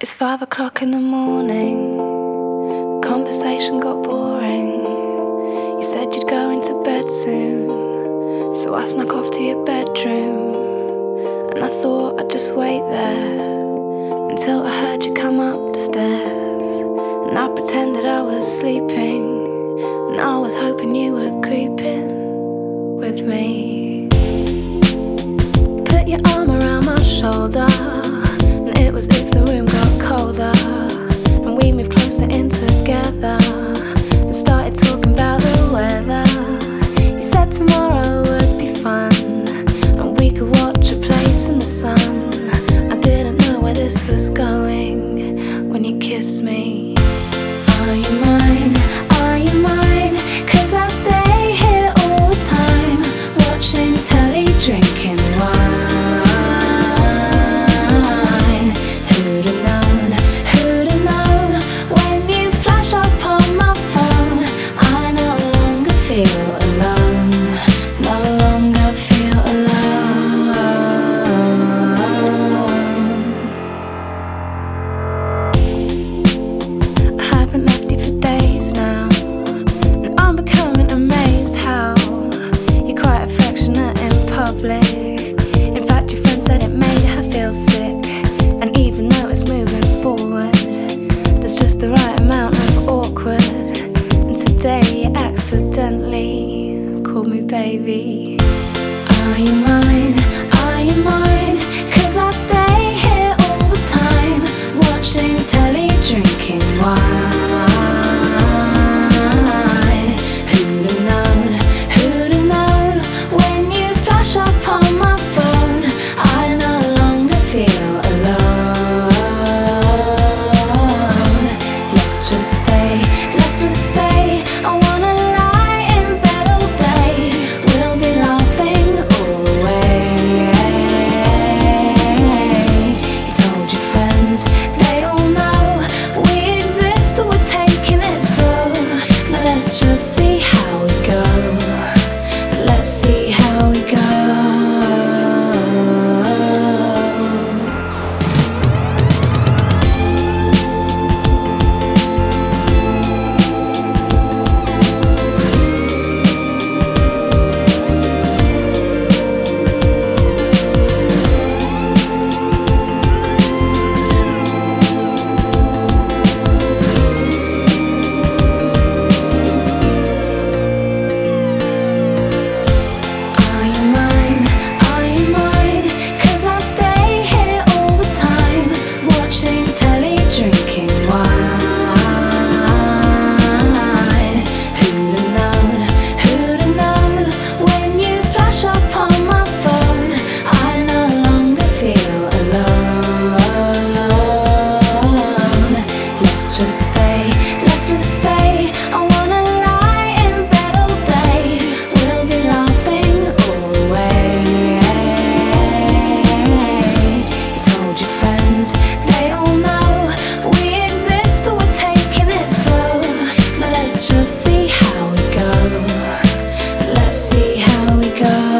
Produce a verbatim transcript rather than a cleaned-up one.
It's five o'clock in the morning. The conversation got boring. You said you'd go into bed soon, so I snuck off to your bedroom. And I thought I'd just wait there until I heard you come up the stairs. And I pretended I was sleeping, and I was hoping you were creeping with me. Put your arm around my shoulder, and it was if the room got colder. And we moved closer in together and started talking about the weather. You said tomorrow would be fun, and we could watch a place in the sun. I didn't know where this was going when you kissed me. Are you mine? Are you mine? 'Cause I stay here all the time, watching telly, drinking wine. Who'd have known? Who'd have known? When you flash up on my phone, I no longer feel alone. No longer feel alone. I haven't left you for days now, and I'm becoming amazed how you're quite affectionate in public. In fact, your friend said it made her feel sick. And even though it's moving forward, there's just the right amount of awkward. And today you accidentally called me baby. Are you mine? Are you mine? 'Cause I stay here all the time, watching telly, drinking wine. Who'd have known? Who'd have known? When you flash up on my phone, I no longer feel alone. Let's just stay, let's just stay. I wanna lie in bed all day. We'll be laughing all the way. You told your friends, they all know we exist, but we're taking it slow. Now let's just see how we go. Let's see how we go. Are you mine? Are you mine? 'Cause I stay here all the time, watching telly, drinking wine. Who'd have known? Who'd have known? When you flash up on my phone, I no longer feel alone. Let's just stay, let's just stay. I wanna lie in bed all day. We'll be laughing all the way. You told your friends, they all know we exist, but we're taking it slow. Now let's just see how we go. Let's see how we go.